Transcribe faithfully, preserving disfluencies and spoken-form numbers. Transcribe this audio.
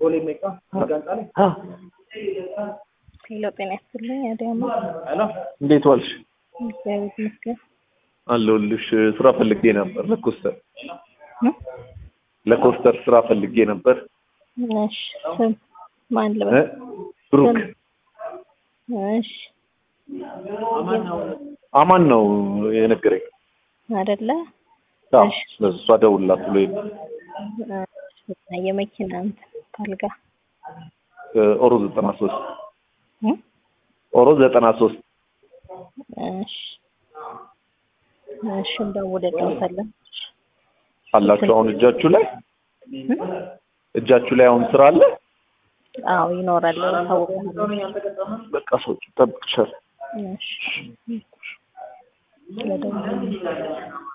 ኦሌ ሜካ ጋንጣለ አ ሄሎ ጤና ይስጥልኝ አዲያማ አላ እንዴት ዋልሽ እግዚአብሔር ይመስገን አለሁልሽ ስራ ፈልጌ ነበር ለኮስተር ለኮስተር ስራ ፈልጌ ነበር እሺ ስም ማን ልበል ብሩክ እሺ አማን ነው የነገረኝ አይደለ እሺ ለሷ ደውላት ብሎ የመኪና አንተ ታልጋ ኦሮ ዘጠና ሶስት ኦሮ ዘጠና ሶስት እሺ እሺ እንደወደደውታለን አላችሁ አሁን እጃችሁ ላይ እጃችሁ ላይ አሁን ስራ አለ አዎ ይኖራል ታውቁ በቃ ሰው ተጠብቅሻል እሺ ስለደውል